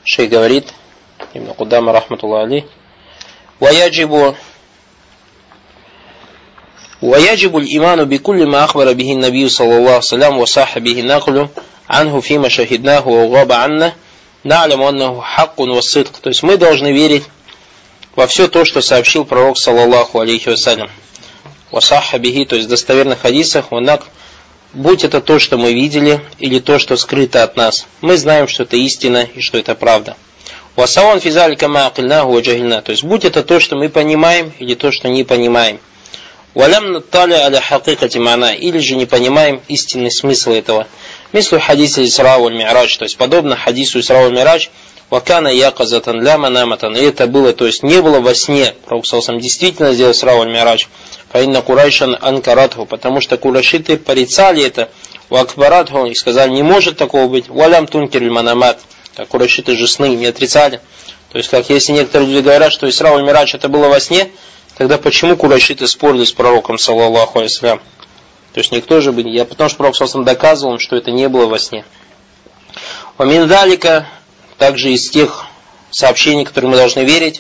Шейх говорит, Ибн Кудама рахматуллах алейх, ويجب الإيمان بكل ما أخبر به النبي صلى الله عليه وسلم وصح به نقله عنه فيما شهدناه وغاب عنا نعلم أنه حق والصدق. То есть мы должны верить во все то, что сообщил пророк саллаллаху алейхи вассалям. Васахха бихи, то есть в достоверных хадисах, будь это то, что мы видели, или то, что скрыто от нас. Мы знаем, что это истина и что это правда. Васаван физалика ма акильнаху ва джахильна, то есть будь это то, что мы понимаем, или то, что не понимаем. Валям натталя аля хакикати мана, или же не понимаем истинный смысл этого. Мислу хадиса Исра валь Ми'радж, то есть подобно хадису Исра валь Ми'радж, вакана яказатан ля манаматан, и это было, то есть не было во сне. Пророк саллаллаху действительно сделал Исра валь Ми'радж. Фаинна Курайшан анкаратху, потому что курайшиты порицали это, вакбаратху, и сказали, не может такого быть. Валям тункир аль манамат, как курайшиты же сны не отрицали. То есть, как если некоторые люди говорят, что Исра валь Ми'радж это было во сне, тогда почему курайшиты спорили с пророком, саллаллаху алейхи вассалям? То есть никто же бы не... Потому что пророк саллаллаху алейхи вассалям доказывал, что это не было во сне. Ваминдалика, также из тех сообщений, которые мы должны верить,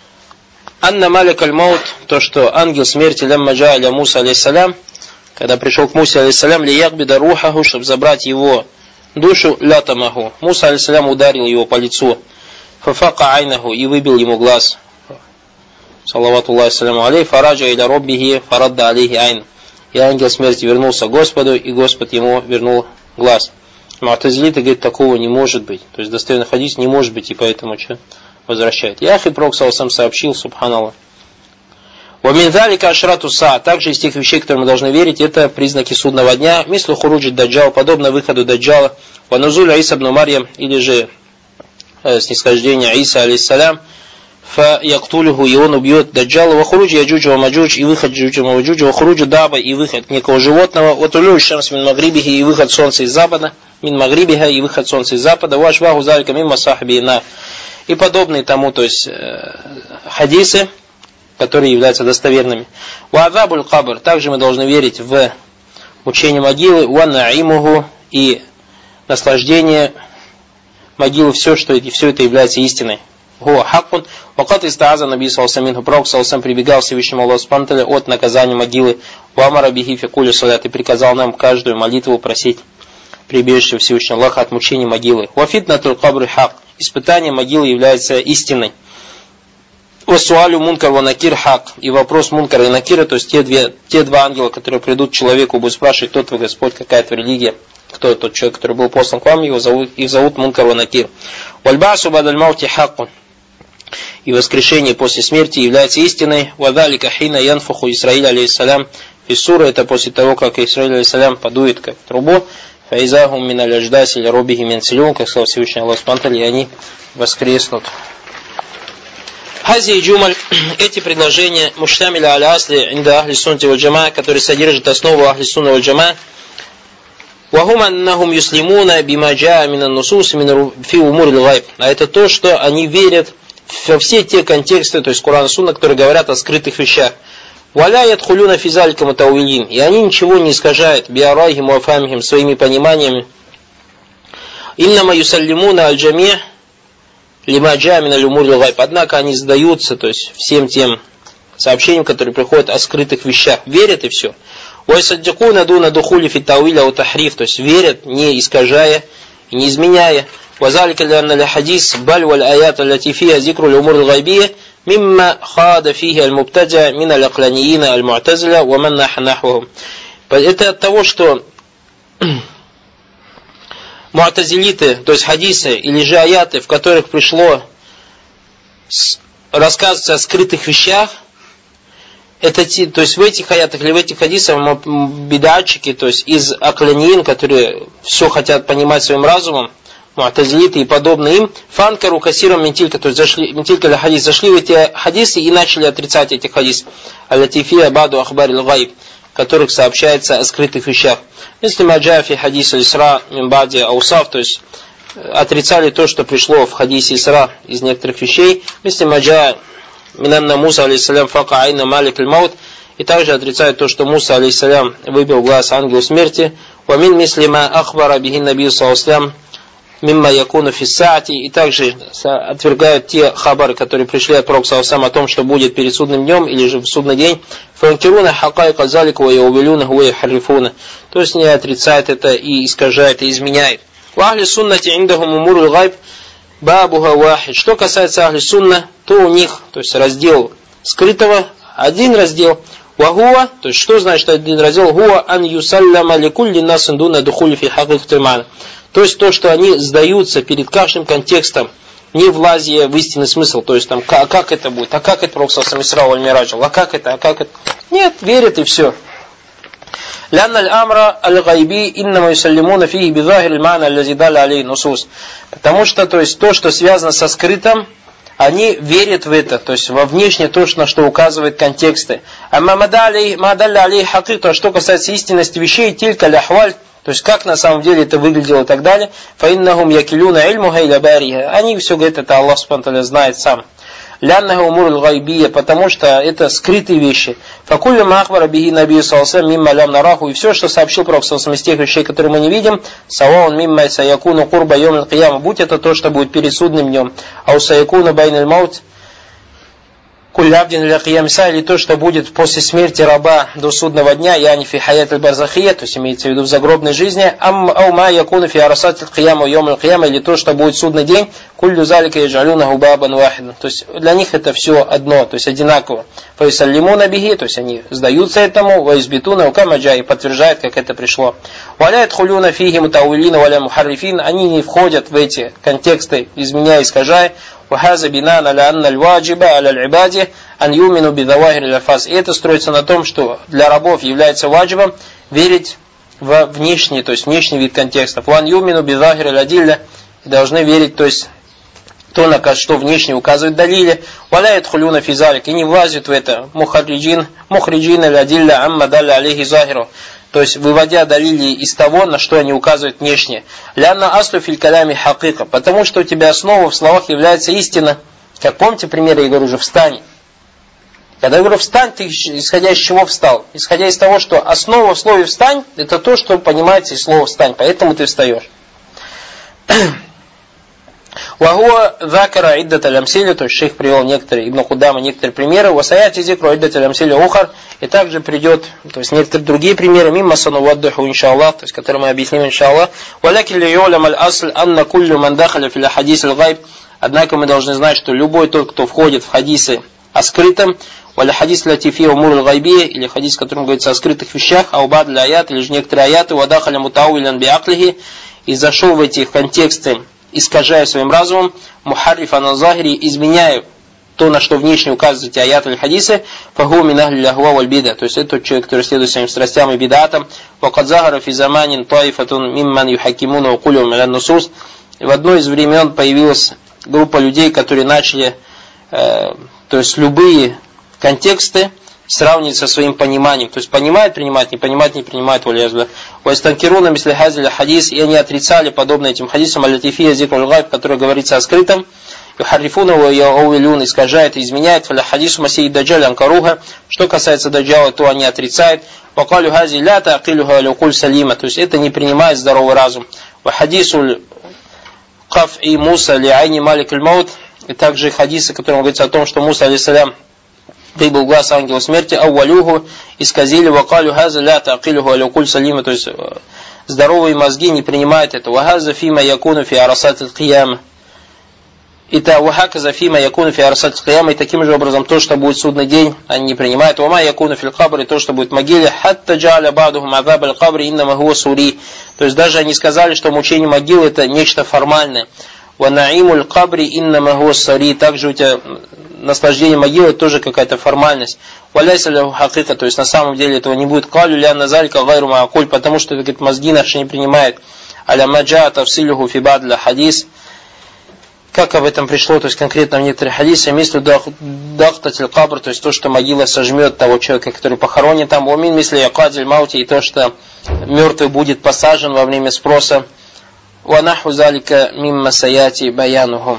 Анна Малик аль-Маут, то, что ангел смерти лямма джа аля Муса алейхиссалям, когда пришел к Мусе алейхиссалям, лиякбида рухаху, чтобы забрать его душу, лятамаху. Муса алейхиссалям ударил его по лицу, фафака айнаху, и выбил ему глаз. Салаватуллахи саляму алейхи, фараджа иля роббихи, фарадда алейхи айн. И ангел смерти вернулся к Господу, и Господь ему вернул глаз. Му'тазилиты говорят, такого не может быть. То есть достоверный хадис не может быть, и поэтому что? Возвращает. Яхи пророк саллаллаху сообщил, субханаллах. Вамин залика ашрату са, также из тех вещей, которые мы должны верить, это признаки судного дня. Мислу хуруджи даджал, подобно выходу даджала. Ванузуля Иса ибн Марьям, или же снисхождение Иса алейхиссалям. Фа яктулюху, и он убьет даджала. Вахуруджи яджуджа ва маджудж, и выход джуджа ва маджуджа. Вахуруджи даба, и выход некого животного. Ватулю шамс мин магрибихи, и выход солнца из запада. Мин магрибиха, и выход солнца из запада. Вашваху залика мин масахби на. И подобные тому, то есть хадисы, которые являются достоверными. Ва'адабуль кабр, также мы должны верить в мучение могилы, ва на'имуху, и наслаждение могилы, все это является истиной. Хуа хаккун, вакат истааза наби саллаллаху пророк саллаллаху прибегал Всевышнему Аллаху субхану от наказания могилы, вамара бихи фи кулли салят, и приказал нам каждую молитву просить прибежище Всевышнего Аллаха от мучения могилы. Ва фитнатуль кабри хак, испытание могилы является истиной. Васуалю мункар ва накир хак, и вопрос мункара и накира, то есть те два ангела, которые придут к человеку, будут спрашивать, кто твой Господь, какая твоя религия, кто тот человек, который был послан к вам, их зовут мункар ва накир. Вальбасу бадаль маути хаккун, и воскрешение после смерти является истиной. Вадалика хина янфуху Исраиль алейхиссалям, и сура, это после того, как Исраиль алейхиссалям подует как трубу, фаизахум мин аль-аждаси ля робихи мин силюн, как сказал Всевышний Аллах субхану, и они воскреснут. Хази и джумаль, эти предложения муштамиля аля асли инда ахли сунти валь джама, которые содержат основу ахли сунна валь джама, вахум аннахум юслимуна бима джаа мин ан-нусус мин фи умур аль-гайб, а это то, что они верят во все те контексты, то есть Куран и Сунна, которые говорят о скрытых вещах. Валя ядхулюна физалика мутауилин, и они ничего не искажают биарайхим ва фамихим, своими пониманиями. Иннама юсаллимуна аль-джами' лима джаа мин аль-умур аль-гайб, однако они сдаются, то есть всем тем сообщениям, которые приходят о скрытых вещах, верят и все. Ва юсаддикуна дуна духули фи тауиля ва тахриф, то есть верят, не искажая и не изменяя. وذلك لأن الحديث بل والآيات التي فيها ذكر الأمور الغيبية مما خاض فيه المبتدع من العقلانيين المعتزلة ومن نحوهم. Это от того, что му'тазилиты, то есть хадисы или же аяты, в которых пришло рассказываться о скрытых вещах, это то есть в этих аятах или в этих хадисах бидатчики, то есть из акланиин, которые все хотят понимать своим разумом, му'тазилиты и подобные им, фанкару касирам ментилька, то есть ментилька ля хадис, зашли в эти хадисы и начали отрицать этих хадис, аллатифия баду ахбар аль-гайб, в которых сообщается о скрытых вещах. Если маджафи хадис аль-исра мимбади аусаф, то есть отрицали то, что пришло в хадисе Исра из некоторых вещей. Если маджа минанна Муса алейхиссалям фака айна малик аль-маут, и также отрицают то, что Муса алейхиссалям выбил глаз ангелу смерти. Вамин мислима ахбара бихин наби саллаллаху мимма якуну фиссати, и также отвергают те хабары, которые пришли от Пророка саллаллаху о том, что будет перед судным днем или же в судный день. Фанкируна хакайка залика ва яувилюна ва яхаррифуна. То есть не отрицает это и искажает, и изменяет. Ва ахли суннати индахум умурул гайб бабуха вахид. Что касается ахли сунна, то у них, то есть раздел скрытого, один раздел. Вагуа, то есть что значит один раздел? Гуа ан юсалляма ликулли насин дуна духули фи хакикати мана. То есть то, что они сдаются перед каждым контекстом, не влазя в истинный смысл. То есть там, как это будет? А как это Пророк саллаллаху исра валь мираджа? А как это? Нет, верят и все. Лянна аль-амра аль-гайби иннама юсаллимуна фихи бидахир аль-мана аллази далля алей нусус. Потому что, то есть, то, что связано со скрытым, они верят в это, то есть во внешнее то, на что указывают контексты. А мадалля алей хакик, что касается истинности вещей, тилька ляхваль, то есть как на самом деле это выглядело и так далее. Фаиннахум якилюна ильмуха иля бариха. Они все говорят, это Аллах субхану знает сам. Ляннаху умурул гайбия, потому что это скрытые вещи. Факулля махбара бихи набию салсам мимма лям нараху. И все, что сообщил Пророк саллаллаху из тех вещей, которые мы не видим, саваун мимма саякуну курба йом аль-кияма. Будь это то, что будет перед судным днем. А у саякуну байна аль-маут куллябдин ля киямса, или то, что будет после смерти раба до судного дня, яни фи хаят аль-барзахия, то есть имеется в виду в загробной жизни, ама якуну фи арасат аль-кияма йом аль-кияма, или то, что будет судный день, куллю залика яджалюнаху бабан вахидан. То есть для них это все одно, то есть одинаково. Фаисаллимуна бихи, то есть они сдаются этому, ваизбитуна укамаджа, и подтверждают, как это пришло. Валяет хулюна фихи мутауилина валя мухаррифин, они не входят в эти контексты, изменяя, искажая. وهذا بناء على أن الواجب على العباد أن يؤمنوا بظواهر الألفاظ. И это строится на том, что для рабов является ваджибом верить в внешний, то есть внешний вид контекстов. وأن يؤمنوا بظاهر الأدلة, должны верить, то есть то, на что внешне указывает далили. ولا يدخلون في ذلك, и не влазят в это мухриджин الأدلة عما دل عليه ظاهره. То есть выводя далили из того, на что они указывают внешне. Лянна аслу филь калями хакика. Потому что у тебя основа в словах является истина. Как помните пример, я говорю уже, встань. Когда я говорю встань, ты исходя из чего встал? Исходя из того, что основа в слове встань, это то, что понимается из слова встань. Поэтому ты встаешь. Вагуа закара иддат аль-амсили, то есть шейх привел некоторые, Ибн Кудама, некоторые примеры. Васаяти зикру иддат аль-амсили ухар. И также придет, то есть некоторые другие примеры, мимма сану ваддуху иншаллах, то есть которые мы объясним иншаллах. Валяки ли юлям аль-асль анна куллю ман дахаля филя хадис аль-гайб. Однако мы должны знать, что любой тот, кто входит в хадисы о скрытом, валя хадис латифи умур аль-гайбия, или хадис, в котором говорится о скрытых вещах, аубад ля аят, или же некоторые аяты, вадахаля мутауилян биаклихи, и зашел в эти контексты, искажая своим разумом, мухаррифа на захири, изменяя то, на что внешне указывают эти аяты или хадисы, фаху минахли ляхва валь бида. То есть это тот человек, который следует своим страстям и бидатам. Вакад захара фи заманин таифатун мимман юхакимуна укулю милян нусус. В одно из времен появилась группа людей, которые начали, то есть любые контексты сравнивать со своим пониманием. То есть понимает, принимает, не понимает, не принимает. Вайстанкируна мисли хазиля хадис, и они отрицали подобно этим хадисам аль-латифия зикруль гайб, который говорится о скрытом. Юхаррифуна ва яувилюн, искажает и изменяет. Фаля хадису масии даджаль анкаруха. Что касается даджала, то они отрицают. Вакалю хази ля таакилюха алюкуль салима. То есть это не принимает здоровый разум. Ва хадису каф и Муса ли айни малик аль-маут. И также хадисы, которые говорится о том, что Муса алейхиссалям выбил глаз ангела смерти, ауалюху, исказили, вакалю хаза ля таакилюху алюкуль салима. То есть здоровые мозги не принимают это. Вахаза фима якуну фи арасат аль-кияма. И таким же образом то, что будет судный день, они не принимают. То что будет в могиле. То есть даже они сказали, что мучение могилы это нечто формальное. Также у тебя наслаждение могилы тоже какая-то формальность. То есть на самом деле этого не будет. Потому что говорит, мозги наши не принимают. Как об этом пришло, то есть конкретно в некоторых хадисах, мислю дахтатель кабр, то есть то, что могила сожмет того человека, который похоронен там, умин мисли якадиль маути, и то, что мертвый будет посажен во время спроса, ванаху залика мимма саяти баянуху.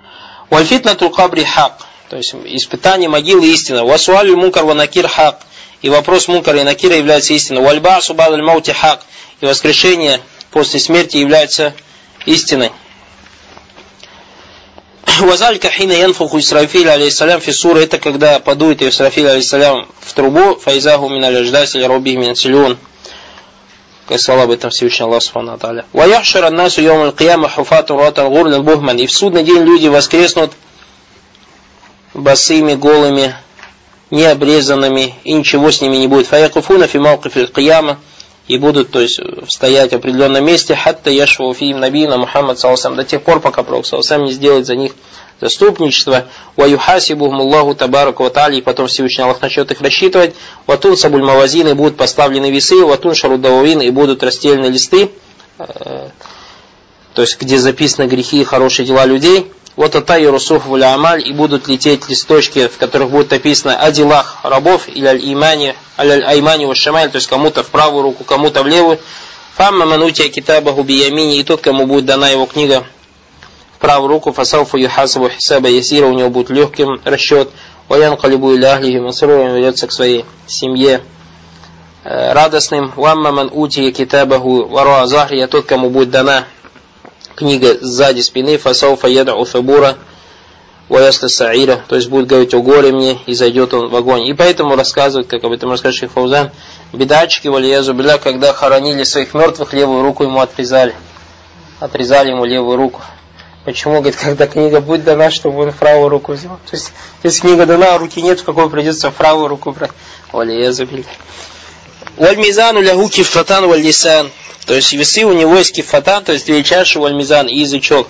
Вальфитнатул кабри хак, то есть испытание могилы истина, васуалю мункар ванакир хак, И вопрос Мункара и Накира является истиной. Вальбасу бадаль маути хак. И воскрешение после смерти является истиной. Вазалька хина янфуху Исрафиль алейхиссалям фиссура. Это когда подует Исрафиль алейхиссалям в трубу. Файзаху миналь аждаси робби минсилюн. Как сказал об этом Всевышний Аллах Субхану ва Тааля. Ва яхшар ан-насу йоум аль-кияма хуфату ротан гурлан бухман. И в судный день люди воскреснут босыми, голыми, необрезанными, и ничего с ними не будет. Фаякуфуна фи мауқиф аль-кияма. И будут, то есть, стоять в определенном месте, хатта яшву фиим набийна Мухаммад саллаллаху до тех пор, пока Пророк саллаллаху не сделает за них заступничество. Ва юхасибухум Аллаху табарака ва тааля, и потом Всевышний Аллах начнет их рассчитывать. Ва тунсабуль мавазин, и будут поставлены весы. Ва туншару дававин, и будут расстелены листы, то есть, где записаны грехи и хорошие дела людей. Вот атайю русух вуль амаль, и будут лететь листочки, в которых будет написано о делах рабов, или аль-аймани ва шамаль, то есть кому-то в правую руку, кому-то в левую. Фамма манутия китабаху биямини, и тот, кому будет дана его книга в правую руку, фасауфу юхасабу хисаба ясира, у него будет легким расчет. Ваян калибу иля ахлихи мансуруа, он ведется к своей семье радостным. Вамма манутия китабаху варуа захри, а тот, кому будет дана книга сзади спины, фасауфа яд'у фабура ваясла саира, то есть будет говорить: о горе мне, и зайдет он в огонь. И поэтому рассказывают, как об этом расскажет шейх Фаузан, бедачки валиязу билля, когда хоронили своих мертвых, левую руку ему отрезали ему левую руку. Почему? Говорит, когда книга будет дана, чтобы он в правую руку взял. То есть, если книга дана, а руки нет, в какой придется в правую руку брать. Валиязу билля. Вальмизану лягу киффатан вальлисан. То есть весы у него есть киффатан, то есть две чаши, вальмизан и язычок.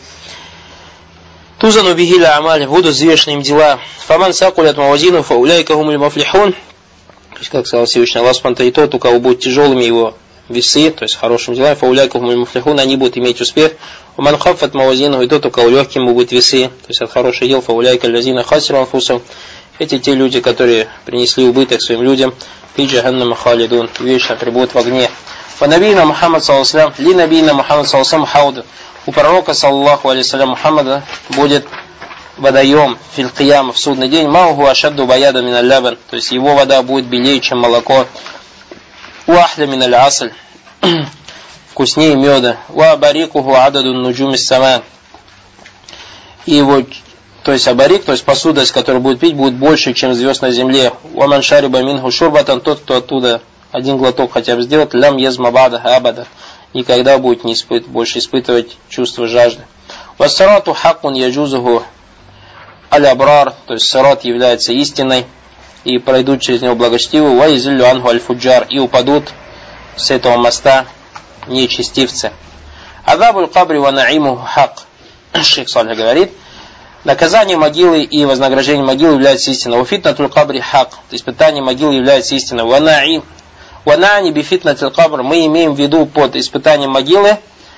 Тузану бихиля амаль, будут взвешены им дела. Фаман сакулят мавазину фауляйка хумуль мафлихун. То есть, как сказал Всевышний Аллах Субхану ва Тааля, и тот, у кого будут тяжелыми его весы, то есть хорошим делами, фауляйка хумуль мафлихун, они будут иметь успех. Фаман хаффат мавазину, и тот, у кого легким будут весы, то есть от хороших дел, фауляйка лязина хасиру анфусам. Эти те люди, которые принесли убыток своим людям, фи джаханнама халидун, вечно прибудут в огне. Фанабийна Мухаммад саллаллаху алейхи ва саллям, ли набийна Мухаммад саллаллаху алейхи ва саллям хауд. У пророка саллаллаху алейхи ва саллям Мухаммада будет водоем фил кияма в судный день. Маугу ашадду баяда мин аль-лабан, то есть его вода будет белее, чем молоко. Уахля мин аль-асль, вкуснее меда. Ва барикуху ададу нуджуми сама. И его, то есть абарик, то есть посуда, из которой будет пить, будет больше, чем звезд на земле. Ва ман шариба минху шурбатан, тот, кто оттуда один глоток хотя бы сделать, лям язма бада абада, никогда будет не больше испытывать чувство жажды. Вассарату хакун яджузуху аль-абрар, то есть сарат является истиной, и пройдут через него благочестивые, ва изиллю анху аль-фуджар, и упадут с этого моста нечестивцы. Адабуль кабри ва наимуху хак. Шейх Салих говорит, наказание могилы и вознаграждение могилы является истиной. Ва фитнатуль кабри хак, испытание могилы является истиной. Ва наим Ванани бифитнатил кабр, мы имеем в виду под испытанием могилы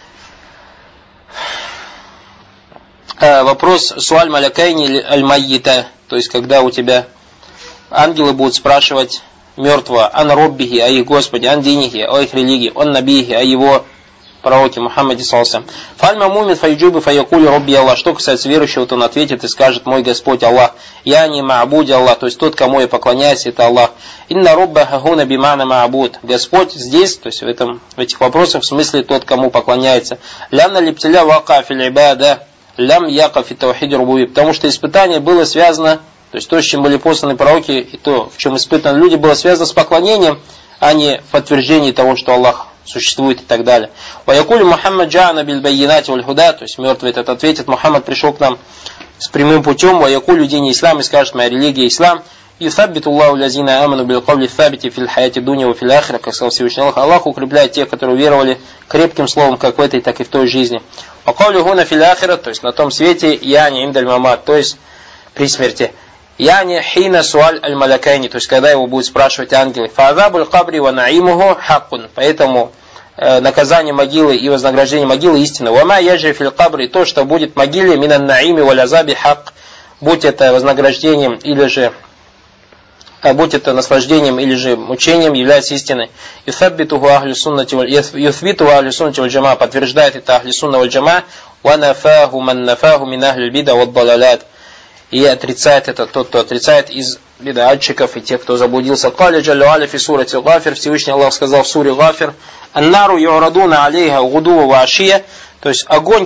вопрос суаль малякайни аль-майита, то есть когда у тебя ангелы будут спрашивать мертвого ан роббихи, о их Господе, ан динихи, о их религии, ан набихи, о его пророке Мухаммаде саллаллаху. Фальма мумин файджубы файякули робби Аллах. Что касается верующего, то он ответит и скажет: мой Господь Аллах. Я не маабуди Аллах, то есть тот, кому я поклоняюсь, это Аллах. Инна робба хахуна бимана маабуд. Господь здесь, то есть в этих вопросах, в смысле тот, кому поклоняется. Лянна липтиля вака фил ибада, лям яка фи таухид рубуби. Потому что испытание было связано, то есть то, с чем были посланы пророки, и то, в чем испытаны люди, было связано с поклонением, а не подтверждением того, что Аллах существует и так далее. Ваякули Мухаммад джа'ана биль байинати валь худа, то есть мертвый этот ответит: Мухаммад пришел к нам с прямым путем. Ваякулю дин ислам, и скажет: моя религия ислам. Юсаббиту Аллаху лазина аману бил кавли сабити фил хаяти дуня ва фил ахира, как сказал Всевышний Аллах. Аллах укрепляет тех, которые уверовали крепким словом, как в этой, так и в той жизни. Вакавлю гуна фил ахира, то есть на том свете, яни индаль мамат, то есть при смерти. Яни хина суаль аль-малякайни, то есть когда его будут спрашивать ангелы. Фаазабуль кабри ва наимуху хаккун. Поэтому наказание могилы и вознаграждение могилы истина. Вама яджи фил кабри, то, что будет в могиле, минан наими валь азаби хак, будь это вознаграждением или же будь это наслаждением или же мучением, является истиной. Юсаббитуху ахли суннати валь джама, подтверждает это ахли сунна валь джама, ва нафаху ман нафаху мин ахли бида вад далалят. И отрицает это тот, кто отрицает из бид'атчиков и тех, кто заблудился. Каля джалля аля фи сурати Гафир, Всевышний Аллах сказал в суре Гафир: «Аннару юрадуна алейха гудува ва ашия», то есть огонь,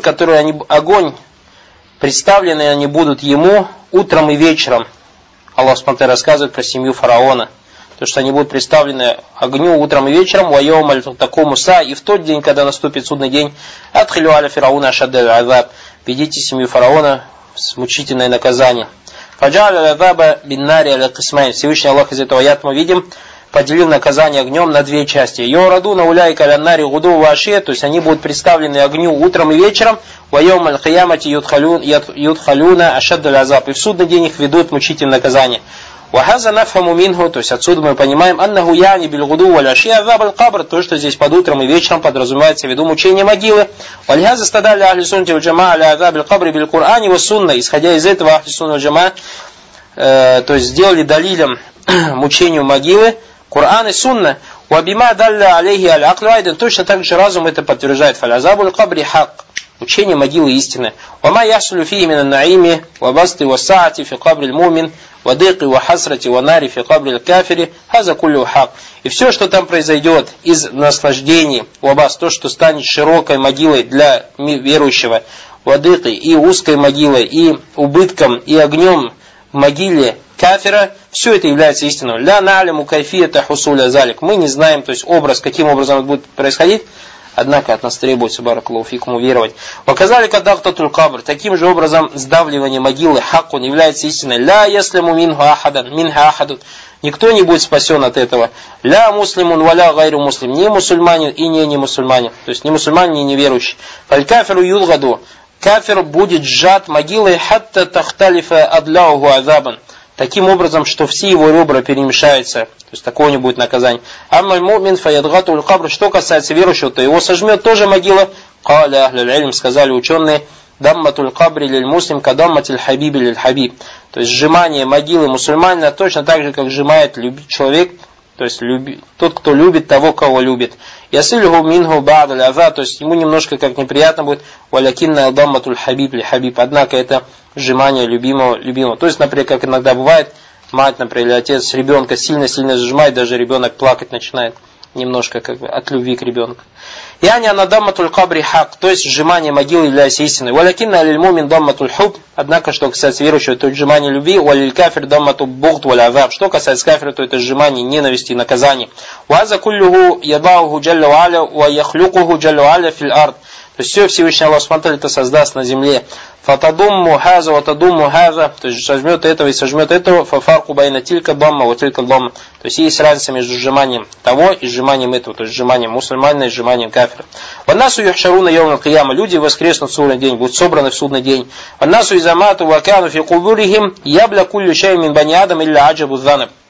представленный они будут ему утром и вечером. Аллах Субхану рассказывает про семью фараона, то, что они будут представлены огню утром и вечером, вайом аль такому са, и в тот день, когда наступит судный день, адхилю аля фирауна шаддаль азаб, ведите семью фараона с мучительное наказание. Фаджаль азаба биннари аля кисмайн, Всевышний Аллах из этого аята мы видим, поделил наказание огнем на две части. Йорадуна уляйка аляннари гуду вашия, то есть они будут представлены огню утром и вечером, вайом аль киямати юдхалюна ашаддаль азаб, и в судный день их ведут мучительное наказание. Вахаза нафхаму минху, то есть отсюда мы понимаем, аннаху яни биль гуду валь ашия азаб аль кабр, то, что здесь под утром и вечером подразумевается в виду мучение могилы. Вальхаза стадали ахли суннати валь джамаа аля азаб аль кабри биль Кур'ани ва сунна, исходя из этого ахли сунна валь джамаа, то есть сделали далилем мучению могилы Кур'ан и сунна. Вабима далля алейхи аль аклю айдан, точно так же разум это подтверждает. Фаль азаб аль кабри хак, учение могилы истины. Вама ясулю фии мин наими ва басти ва саати фи кабри мумин вадыки ва хасрати ва нари фи кабри кафири хаза куллю хак. И все, что там произойдет из наслаждений, вабас, то, что станет широкой могилой для верующего, вадыки и узкой могилой, и убытком, и огнем в могиле кафира, все это является истиной. Ля наляму кайфията хусуля залик. Мы не знаем, то есть образ, каким образом это будет происходить, однако от нас требуется, баракаллаху фикум, уверовать. Показали кадахтатуль кабр. Таким же образом сдавливание могилы хакун является истиной. Ля ясляму минха ахадун. Никто не будет спасен от этого. Ля муслимун валя гайру муслим. Не мусульманин и не мусульманин. То есть не мусульманин и неверующий. Фаль кафиру юлгаду. Кафир будет сжат могилой хатта тахталифа адляуху азабан. Таким образом, что все его ребра перемешаются. То есть такого не будет наказания. Аммаль мумин фаядгатуль кабр. Что касается верующего, то его сожмет тоже могила. Каля ахлюль илм, сказали ученые, дамматуль кабри лиль муслим кадамматиль хабиби лиль хабиб. То есть сжимание могилы мусульманина точно так же, как сжимает человек, то есть тот, кто любит того, кого любит. Ясилюху минху ба'даль аза, то есть ему немножко как неприятно будет. Валякинна дамматуль хабиб лиль хабиб. Однако это сжимание любимого. То есть, например, как иногда бывает, мать, например, или отец ребенка сильно-сильно сжимает, даже ребенок плакать начинает немножко как бы от любви к ребенку. Яни анадамматуль кабри хак, то есть сжимание могилы является истиной. Валякинна алиль мумин дамматуль хуб, однако, что касается верующего, то это сжимание любви, валиль кафир дамматуль бугд валь азаб. Что касается кафира, то это сжимание ненависти и наказания. Ваза куллюху ядаугу джалля ва'аля ва яхлюкуху джалля ва'аля фил ард. То есть все Всевышний Аллах Субхану это создаст на земле. Фатадумму хаза ватадумму хаза, то есть сожмет этого и сожмет этого. Фафарку байна тилька дамма вот тилька дамма. То есть есть разница между сжиманием того и сжиманием этого, то есть сжиманием мусульманина и сжиманием кафира. Ваннасу юхшаруна йоумал кияма, люди воскреснут в судный день, будут собраны в судный день. Ваннасу изамату вакану фи кубурихим ябля куллю шай мин бани адам илля аджабу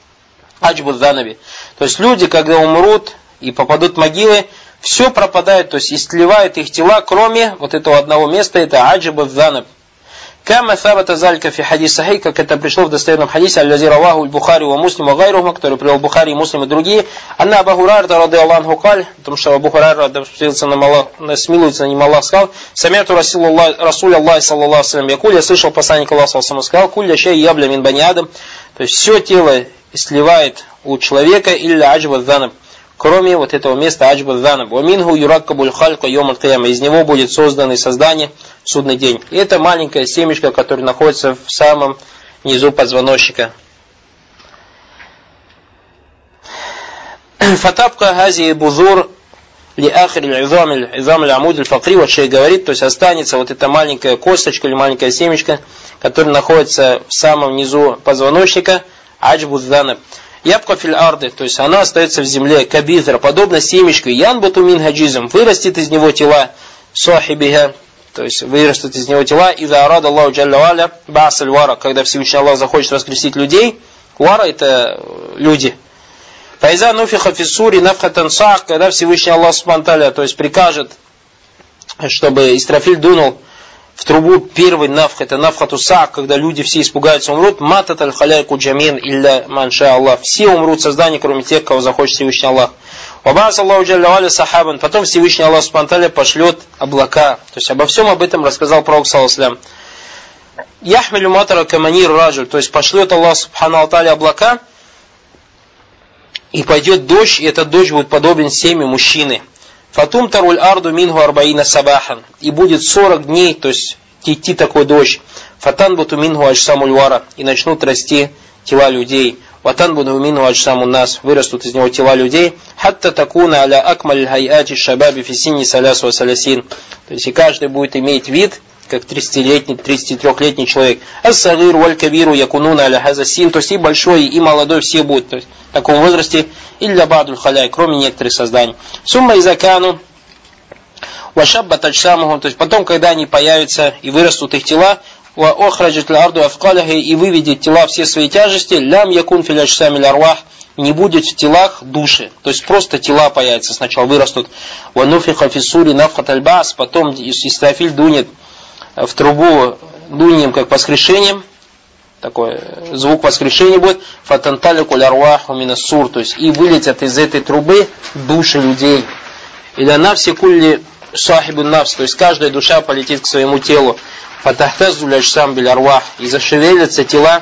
занаби. То есть люди, когда умрут и попадут в могилы, все пропадает, то есть истлевают их тела, кроме вот этого одного места, это аджаб занаб. Кама сабата залька фи хадис сахих, как это пришло в достоверном хадисе, аль-лази раваху аль-Бухари ва Муслим ва гайруху, который привел Бухари, Муслим и другие. Анна Абу Хурайра радийаллаху анху каль, потому что Абу Хурайра смилуется на ним Аллах сказал, самяту Расуль Аллах саллаллаху алейхи ва саллям якуль, я слышал посланник Аллаха саллаллаху алейхи ва саллям сказал, кулля шей ябля мин бани адам, то есть все тело истлевает у человека илля аджаб занаб, кроме вот этого места аджбат занаб. Ваминху юраккабуль халька йом аль-кияма. Из него будет создано создание в судный день. И это маленькое семечко, которое находится в самом низу позвоночника. Фатабка хази бузур ли ахир изам аль-амуд аль-факри, вот шейх говорит, то есть останется вот эта маленькая косточка или маленькое семечко, которое находится в самом низу позвоночника, аджбат занаб. Ябка фил арды, то есть она остается в земле, кабизра, подобно семечку, янбуту мин хаджизм, вырастет из него тела, сахибиха, то есть вырастет из него тела, иза арада Аллаху джалля ва'аля ба'саль вара, когда Всевышний Аллах захочет воскресить людей, вара это люди. Файза нуфиха фиссури нафхатан сах, когда Всевышний Аллах субхану тааля, то есть прикажет, чтобы Исрафиль дунул в трубу первый нафх, это нафхату саак, когда люди все испугаются, умрут, матат аль-халяйку джамин илля манша Аллах. Все умрут создание, кроме тех, кого захочет Всевышний Аллах. Вабаас Аллаху джалля ва'аля сахабан. Потом Всевышний Аллах субхану тааля пошлет облака. То есть обо всем об этом рассказал пророк саллаллаху алейхи ва саллям. Яхмилю матара каманир раджуль, то есть пошлет Аллах субхану ва-тааля облака, и пойдет дождь, и этот дождь будет подобен семя мужчины. Фатум таруль арду мингу арбаина сабахан, и будет 40 дней, то есть идти такой дождь. Фатан буту мингу аджсамуль вара, и начнут расти тела людей. Ватан буту мингу аджсаму нас, вырастут из него тела людей. Хатта такуна аля акмаль хайати шабаби фисинни салясу ва салясин. То есть и каждый будет иметь вид, как 30-летний, 33-летний человек. Ас-сагир валь-кабиру якунуна аля хазасин. То есть и большой, и молодой все будут, то есть в таком возрасте. Илля бадуль халяй, кроме некоторых созданий. Сумма изакану вашабба таджсамуху. То есть потом, когда они появятся и вырастут их тела, ва охраджат ля-арду афкалахи, и выведет тела все свои тяжести, лям якун фил аджсамил арвах, не будет в телах души. То есть просто тела появятся, сначала вырастут. Ва нуфиха фиссури нафхат аль-бас, потом Исрафиль дунет в трубу дунием, как воскрешением, такой звук воскрешения будет, фатанталику лярваху минассур, то есть и вылетят из этой трубы души людей. Или нафси кулли сахибу нафс, то есть каждая душа полетит к своему телу. Фатахтазу ляджсам биль арвах, и зашевелятся тела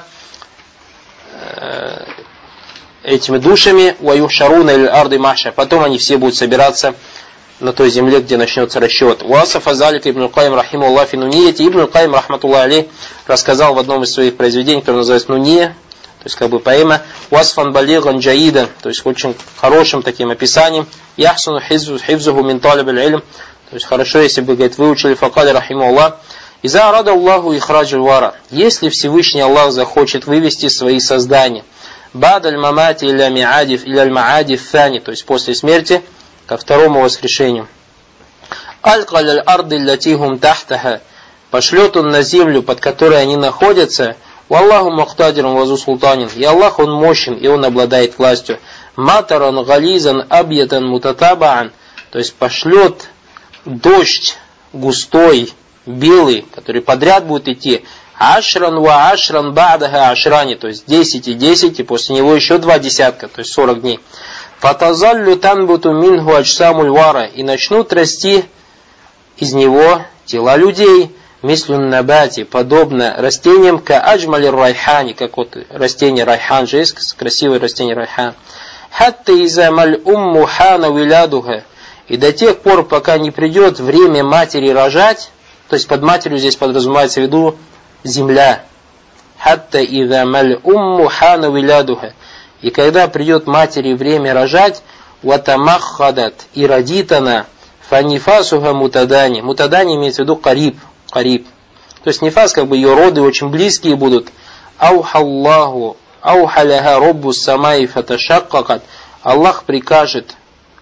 этими душами, уаюхшаруна иль арды махша, потом они все будут собираться на той земле, где начнется расчет. Уасафа залика Ибн Каим рахимуллах фи нунияти. Ибн Каим рахматуллах алейх рассказал в одном из своих произведений, которое называется Нуния, то есть как бы поэма, Уасфан балиган джаида, то есть очень хорошим таким описанием, Яхсуну хивзуху мин талиб аль-илм, то есть хорошо, если бы, говорит, выучили факали рахимуллах. Иза арада Аллаху ихраджу вара, если Всевышний Аллах захочет вывести свои создания, бад аль-мамати иля миадиф иля аль-маадиф фани, то есть после смерти, ко второму воскрешению. Аль-каль аль-арды латихум тахтаха, пошлет он на землю, под которой они находятся, Валлаху мухтадирун вазу султанин, и Аллах он мощен, и он обладает властью. Матаран гализан абьятан мутатабаан, то есть пошлет дождь густой, белый, который подряд будет идти, ашран ва ашран ба'даха ашрани, то есть 10 и 10, и после него еще 2 десятка, то есть 40 дней. Фатазаллю танбуту минху аджсамуль вара, и начнут расти из него тела людей, мислюн набати, подобно растениям, ка аджмали райхани, как вот растение райхан же есть, красивое растение райхан. Хатта иза маль умму хана вилядуха, и до тех пор, пока не придет время матери рожать, то есть под матерью здесь подразумевается в виду земля. Хатта иза маль умму хана вилядуха, и когда придет матери время рожать, ватамаххадат, и родит она, фанифасуха мутадани. Мутадани имеется в виду кариб. То есть нифас, как бы ее роды очень близкие будут. Аухаллаху, аухаляха роббу самай фаташаккакат. Аллах прикажет,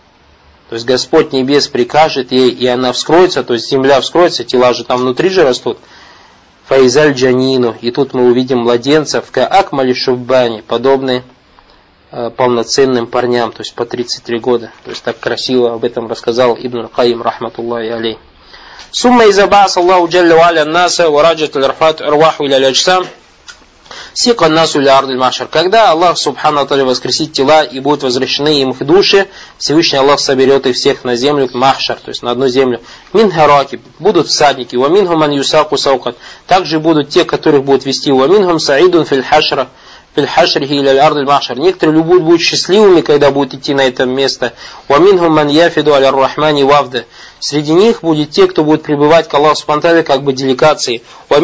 то есть Господь небес прикажет ей, и она вскроется, то есть земля вскроется, тела же там внутри же растут. Фаизаль джанину, и тут мы увидим младенцев, ка акмали шуббани, подобные полноценным парням, то есть по 33 года. То есть так красиво об этом рассказал Ибн Каим рахматуллахи алейх. Сумма изабас Аллаху джалля ва аля наса ва раджат арваху иля аджсам сика насу ля ардиль махшар. Когда Аллах субхану ва тааля воскресит тела и будут возвращены им их души, Всевышний Аллах соберет их всех на землю, махшар, то есть на одну землю. Мин хараки, будут всадники, ва минхум ман юсаку саукат. Также будут те, которых будут вести, ва минхум саидун филь хашра. Некоторые будут счастливыми, когда будут идти на это место. Среди них будет те, кто будет пребывать к Аллаху спонтанно, как бы делегации.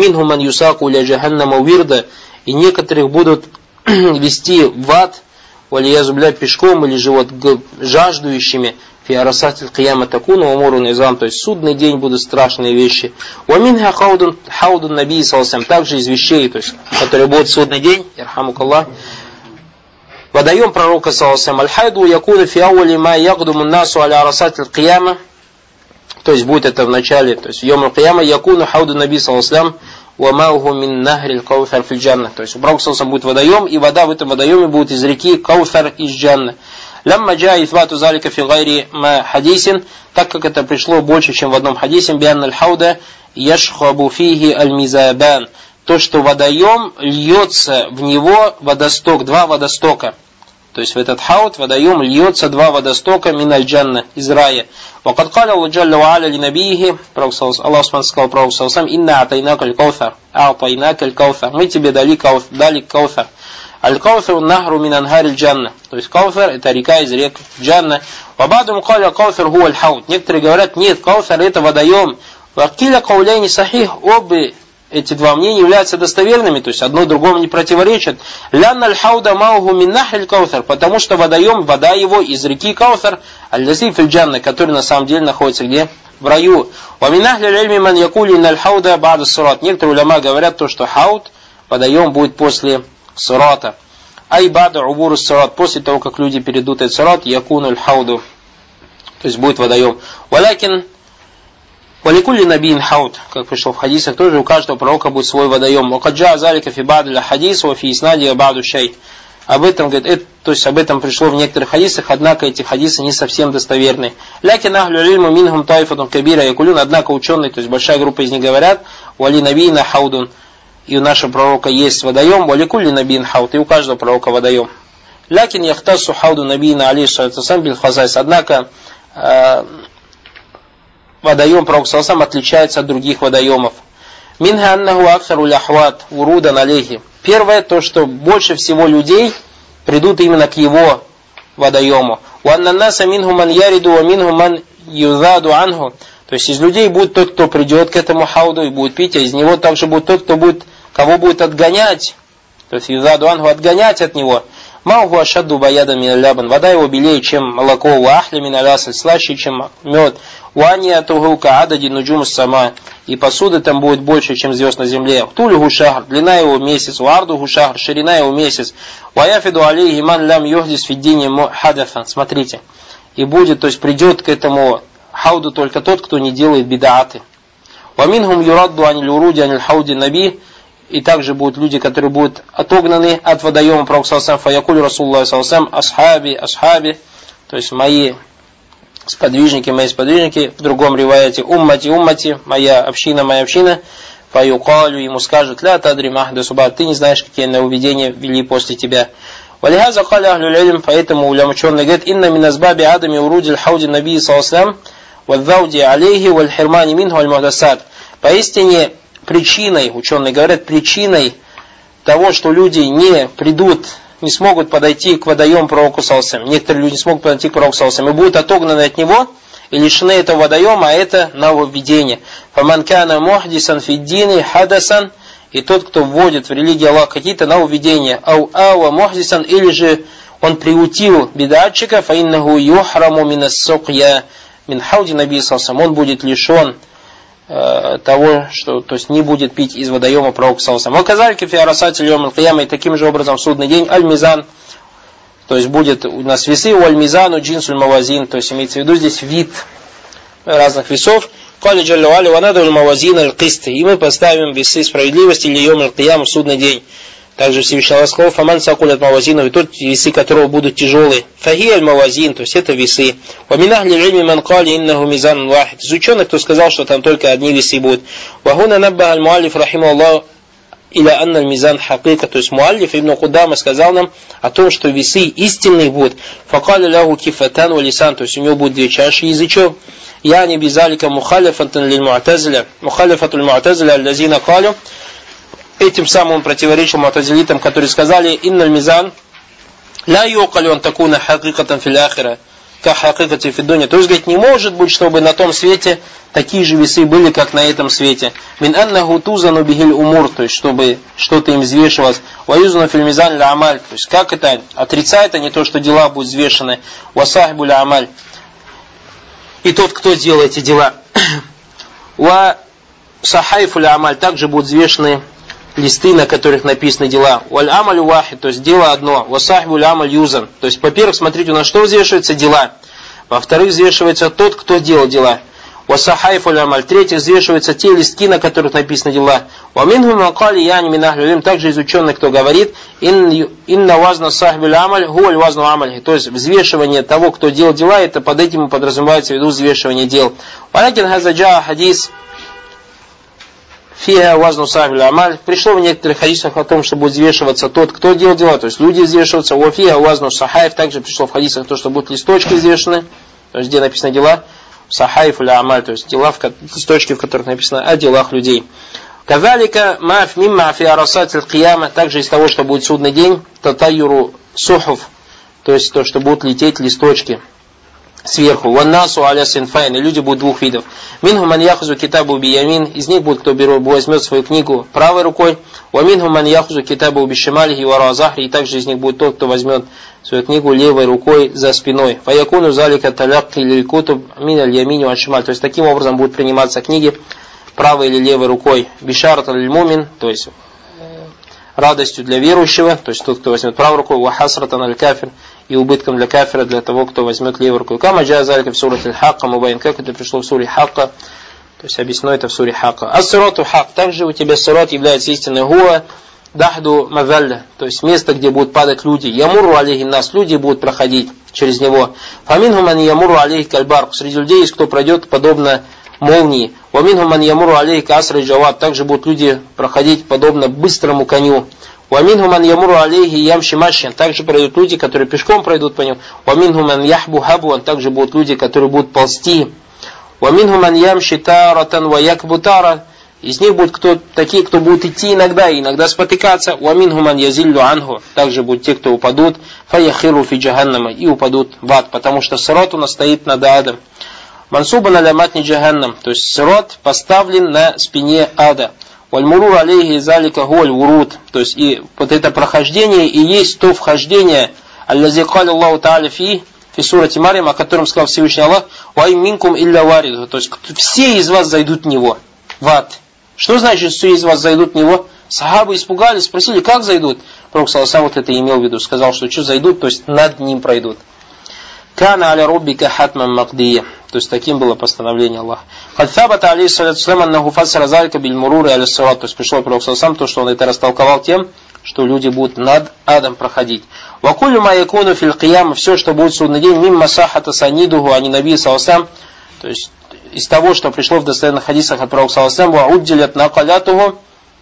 И некоторых будут вести в ад, пешком или же вот жаждущими. То есть судный день будут страшные вещи. Также из вещей, то есть, которые будут в судный день, ярхамукаллах, водоем пророка саллаллаху аль-хайду якуна фи ауали ма ягдуму насу аля арасат аль-кияма, то есть будет это в начале, то есть в йом аль-кияма якуна хауду наби саллаллаху ва мауху мин нахри аль-кауфар фил джанна, то есть у пророка саллаллаху будет водоем, и вода в этом водоеме будет из реки Кауфар из Джанна. Лямма джа ифбату залика фи гайри ма хадисин, так как это пришло больше, чем в одном хадисе, биан аль-хауда яшхабу фихи аль-мизабан, то, что водоем льется в него водосток, 2 водостока. То то есть в этот хаут, водоем, льется 2 водостока миналь джанна, из рая. وقد قال الله جل وعلا لنبيه, Аллах сказал пророку саллаллаху алейхи ва саллям: «Инна атайнака аль-каусар, а'тайнака аль-каусар». Мы тебе дали каусар. Аль-каусар нахру мин анхариль джанна. То есть каусар это река из рек джанна. Вабадум каля каусар хуа аль-хаут. Некоторые говорят, нет, каусар это водоем. Вакиля кауляйни сахих, обе эти два мнения являются достоверными, то есть одно другому не противоречит. Лянна аль-хауда мауху мин нахриль каусар, потому что водоем, вода его из реки Каусар, аль-лази фил джанна, который на самом деле находится где? В раю. Ва мин ахли аль-ильми ман якули ин аль-хауда ба'да ссират. Некоторые уляма говорят то, что хаут, водоем будет после сирата. Ай ба'да убур ссират, после того, как люди перейдут от сират, якуну аль-хауду, то есть будет водоем. Валякин Валикулли набиин хаут, как пришло в хадисах, тоже у каждого пророка будет свой водоем. Вакаджа азалика фи ба'д хадис ва фи иснади ба'ду шей. Об этом, говорит, то есть об этом пришло в некоторых хадисах, однако эти хадисы не совсем достоверны. Лякин ахлю ильму минхум тайфатун кабира якулюн, однако ученые, то есть большая группа из них говорят, вали набиина хаудун, и у нашего пророка есть водоем, валикулли набиин хаут, и у каждого пророка водоем. Лякин яхтасу хауду набиина алейхиссалату вассалям биль хазайс, однако водоем пророк саллаллаху отличается от других водоемов. Минха аннаху аксару ляхват урудан алейхи. Первое, то, что больше всего людей придут именно к его водоему. Уаннаннаса минху ман яриду ва минху ман юзаду анху. То есть из людей будет тот, кто придет к этому хауду и будет пить, а из него также будет тот, кого будет отгонять. То есть юзаду анху, отгонять от него. Мауху ашадду баяда мин лябан. Вода его белее, чем молоко. Ва ахля мин алясль, слаще, чем мед. Уания тугука адади нуджум сама. И посуды там будет больше, чем звезд на земле. Тулюху шахр, длина его месяц. Уардуху шахр, ширина его месяц. Ваяфиду алейхи ман лям юхдис фиддине хадафан. Смотрите. И будет, то есть придет к этому хауду только тот, кто не делает бидааты. Ваминхум юрадду аниль уруди аниль хауди наби. И также будут люди, которые будут отогнаны от водоема пророка саллаллаху алейхи ва саллям. Фаякуль Расулуллах саллаллаху алейхи ва саллям асхаби, то есть мои сподвижники. В другом риваяте уммати, моя община. Фаюкалю, ему скажут: ля тадри махда суба, ты не знаешь, какие нововведения ввели после тебя. Валихаза каля ахлюль илм, поэтому улям ученые говорят: инна мин азбаби адами урудиль хауди наби саллаллаху алейхи ва ваддауди алейхи валь хирмани минху аль мухдасат. Поистине причиной, ученые говорят, причиной того, что люди не смогут подойти к водоему пророку саллаллаху алейхи ва саллям. Некоторые люди не смогут подойти к пророку саллаллаху алейхи ва саллям и будут отогнаны от него и лишены этого водоема, а это нововведение. Фаман кана мухдисан фиддини хадасан, и тот, кто вводит в религию Аллаха какие-то нововведения, ау ава мухдисан, или же он приутил бидатчика, фаиннаху юхраму минас сукья мин хауди наби саллаллаху алейхи ва саллям, он будет лишен того, что, то есть не будет пить из водоема пророка саллаллаху алейхи ва саллям. Оказали фи арасати льём аль-кияма, и таким же образом в судный день аль-мизан, то есть будет у нас весы, у аль-мизану джинсуль мавазин, то есть имеется в виду здесь вид разных весов. Кали джалла ва аля ва наду аль-мавазин аль-кисты, и мы поставим весы справедливости льём аль-кияма в судный день. Также Всевышний Аллах сказал: фаман сакулят мавазину, и тот весы, которого будут тяжелые. Фахи аль-мавазин, то есть это весы. Ва мин ахли аль-ильми ман кали иннаху мизан вахид. Из ученых, кто сказал, что там только одни весы будут. Ва хуна набба аль-муаллиф рахимахуллах иля анна аль-мизан хакика, то есть муаллиф ибн Кудама сказал нам о том, что весы истинные будут. Факали лаху кифатан ва лисан, то есть у него будет 2 чаши язычок. Яни бизалика мухалифатан лиль-му'тазиля, мухалифатуль му'тазиля аллазина калю. Этим самым он противоречил му'тазилитам, которые сказали: инналь мизан ла юкалю ан такуна хакикатан фил ахира ка хакикати фид дуня. То есть, говорит, не может быть, чтобы на том свете такие же весы были, как на этом свете. Мин аннаху тузану бихиль умур, то есть, чтобы что-то им взвешивалось. Ва юзану фил мизан ля амаль, то есть, как это отрицает, а не то, что дела будут взвешены. Ва сахибу ля амаль, и тот, кто делает эти дела. Ва сахайфу ля амаль, также будут взвешены листы, на которых написаны дела. Валь амаль вахид, то есть дело одно. Васахбу амаль юзан. То есть, во-первых, смотрите, у нас что взвешивается? Дела. Во-вторых, взвешивается тот, кто делал дела. Васахайфу амаль. В-третьих, взвешиваются те листки, на которых написаны дела. Ваминху макали яни мин ахли илм. Также из ученых, кто говорит: инна вазна сахбу амаль хуаль вазну амаль. То есть, взвешивание того, кто делал дела, это под этим подразумевается в виду взвешивание дел. Валякин хазаджа хадис Фиха вазну сахиб амаль. Пришло в некоторых хадисах о том, что будет взвешиваться тот, кто делал дела, то есть люди взвешиваются. Уафиха вазну сахаев. Также пришло в хадисах то, что будут листочки взвешены, то есть где написано дела. Сахаев или амаль, то есть дела, листочки, в которых написано о делах людей. Казалика маф мимма фи арасат аль-кияма. Также из того, что будет судный день, татайюру сухуф, то есть то, что будут лететь листочки сверху. Ваннасу аля синфайн. И люди будут двух видов. Минху ман яхузу китабу биямин. Из них будет, кто возьмет свою книгу правой рукой. Ва минху ман яхузу китабу бишималихи вара захри. И также из них будет тот, кто возьмет свою книгу левой рукой за спиной. Фаякуну залика талякки лилькутуб мин аль-ямини ва шималь. То есть таким образом будут приниматься книги правой или левой рукой. Бишарат аль-мумин, то есть радостью для верующего, то есть тот, кто возьмет правой рукой, ва хасратан аль-кафир, и убытком для кафира, для того, кто возьмет левой рукой. Кама джа залика в суре аль-хакка мубайн, как это пришло в суре хакка, то есть объяснено это в суре хакка. Ас-сирату хак, также у тебя сират является истинной гуа, дахду мазалля, то есть место, где будут падать люди. Ямуру алейхи нас, люди будут проходить через него. Фаминху ман ямуру алейхи кальбарк, среди людей есть кто пройдет подобно молнии. Ваминху ман ямуру алейхи асрай джаваб, также будут люди проходить подобно быстрому коню. Ваминху ман ямуру алейхи ямши машин, также пройдут люди, которые пешком пройдут по нему. Ваминху ман яхбу хабуан, также будут люди, которые будут ползти. Ваминху ман ямши таратан ва якбу тара, из них будут такие, кто будут идти иногда и иногда спотыкаться. Ваминху ман язиллю анху, также будут те, кто упадут. Фаяхиру фи джаханнама, и упадут в ад, потому что сират у нас стоит над адом. Мансуба на ляматни джаханнам, то есть сират поставлен на спине ада. Вальмурур алейхи залика гуаль вурут, то есть и вот это прохождение и есть то вхождение, аллази кали Аллаху та'аля фи сурати Марьям, о котором сказал Всевышний Аллах, ва минкум илля вариду, то есть все из вас зайдут в него, в ад. Что значит, все из вас зайдут в него? Сахабы испугались, спросили, как зайдут? Пророк сам вот это имел в виду, сказал, что что зайдут, то есть над ним пройдут. Кана аля роббика хатман магдия. То есть таким было постановление Аллаха. Хадфабата алейхиссалату ссалям аннаху фассара залика биль мурури аля сират. То есть пришло пророк сам то, что он это растолковал тем, что люди будут над адом проходить. Ва куллю ма якуну фил қиям, все, что будет в судный день, мимма сахата санидуху ани наби саллаллаху, то есть из того, что пришло в достоверных хадисах от пророка саллаллаху, ва уддилят накалятуху,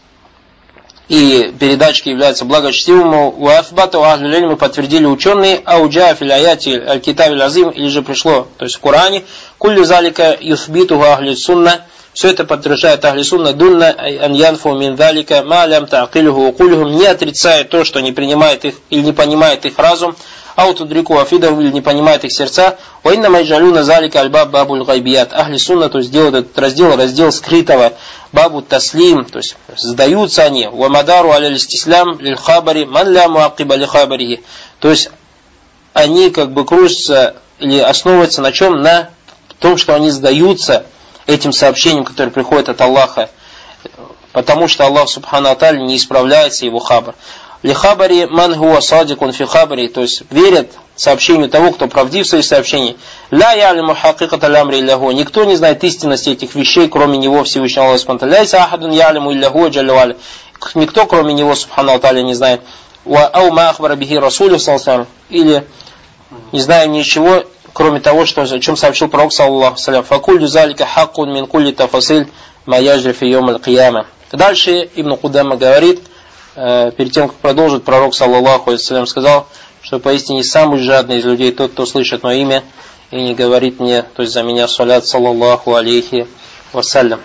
и передачки являются благочестивым. Ва афбату ахлю лиль, подтвердили ученые, ауджа фил аяти аль-китаб аль-азим, или же пришло, то есть в Коране, куллю залика юсбитуху ахлю сунна, все это подтверждает ахли сунна, дунна аньянфу мин залика ма лям та'акилюху укулюхум, не отрицает то, что не принимает их или не понимает их разум, аутудрику афидаху, или не понимает их сердца. Ва инна майджалюна залика аль-баб бабуль гайбият. Ахли сунна, то есть делают этот раздел скрытого, бабу таслим, то есть сдаются они. Ва мадару аля-листислям лиль-хабари ман ля муакиба ли-хабарихи. То есть они как бы кружатся или основываются на чем? На том, что они сдаются этим сообщением, которое приходит от Аллаха, потому что Аллах субхану аталь не исправляется его хабар. Лихабари ман хуа садикун фи хабари, то есть верят сообщению того, кто правдив в своих сообщениях. Ля ялиму хакиката лямри илляху, никто не знает истинности этих вещей, кроме него, Всевышнего Аллаха субхану аталь. Ляйса ахадун ялиму илляху джаллаваля, никто, кроме него, субхану аталь, не знает. Ва ау ма ахбара бихи расулю саллаллаху, или не знаю ничего, кроме того, что, о чем сообщил пророк саллаллаху алейхи ва саллям. Факуллю залика хаккун мин кулли тафасиль ма яджри фи йом аль-кияма. Дальше Ибн Кудама говорит, перед тем, как продолжить, пророк саллаллаху алейхи ва саллям сказал, что поистине самый жадный из людей тот, кто слышит мое имя и не говорит мне, то есть за меня салят саллаллаху алейхи ва саллям.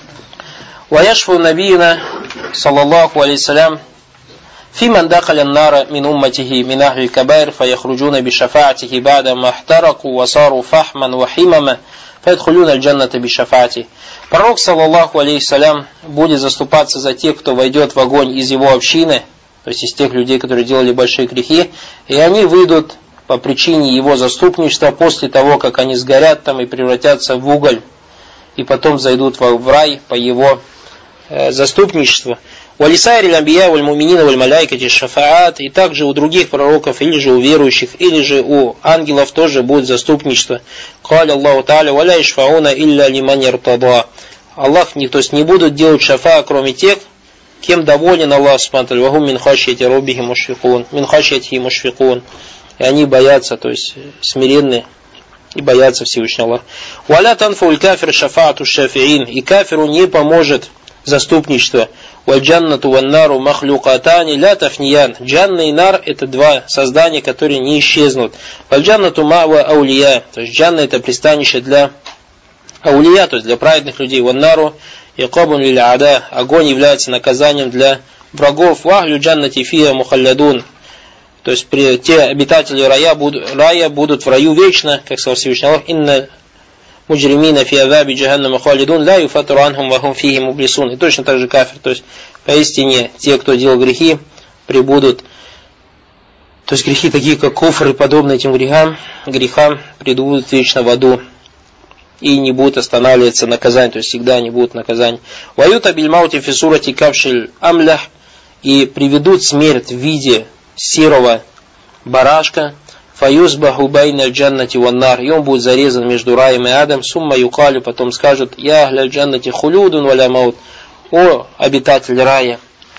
Ва яшфу набiyuna саллаллаху алейхи ва саллям في من دخل النار من أمته من أهل الكبائر فيخرجون بشفاعته بعد ما احترقوا وصاروا فحما وحمما فيدخلون الجنة بشفاعته. Пророк, саллаллаху алейхи салям, будет заступаться за тех, кто войдет в огонь из его общины, то есть из тех людей, которые делали большие грехи, и они выйдут по причине его заступничества после того, как они сгорят там и превратятся в уголь, и потом зайдут в рай по его заступничеству. Валисайри ламбия вальмуминина вальмаляйкати шафаат, и также у других пророков, или же у верующих, или же у ангелов тоже будет заступничество. Каля Аллаху Тааля валя ишфауна илля лиман яртада. Аллах, то есть не будут делать шафа, кроме тех, кем доволен Аллах субхану ва тааля. Вахум мин хашьяти раббихи мушфикун, мин хашьятихи мушфикун. И они боятся, то есть смиренны и боятся Всевышнего Аллаха. Валя танфу аль кафир шафаату шафиин, и кафиру не поможет заступничество. Валь-джаннату ван-нару махлюкатани ля тафниян. Джанна и нар — это два создания, которые не исчезнут. Валь-джаннату ма'ва аулия. То есть джанна — это пристанище для аулия, то есть для праведных людей. Ван-нару якабун лиль-ада. Огонь является наказанием для врагов. Вахлю джаннати фия мухалладун. То есть те обитатели рая будут в раю вечно, как сказал Всевышний Аллах: инна муджримина фи азаби джаханнама халидун ла юфатару анхум ва хум фихи мублисун. И точно так же кафир, то есть поистине те, кто делал грехи, прибудут, то есть грехи такие, как куфр и подобные этим грехам прибудут вечно в аду и не будут останавливаться наказание, то есть всегда не будут наказания. Ваюта бильмаути фи сурати кавшиль амлях. И приведут смерть в виде серого барашка. Фаюсбаху байна джаннати ван-нар. И он будет зарезан между раем и адом. Сумма юкалю, потом скажут: я ахля джаннати хулюдун валя маут. О обитатель рая,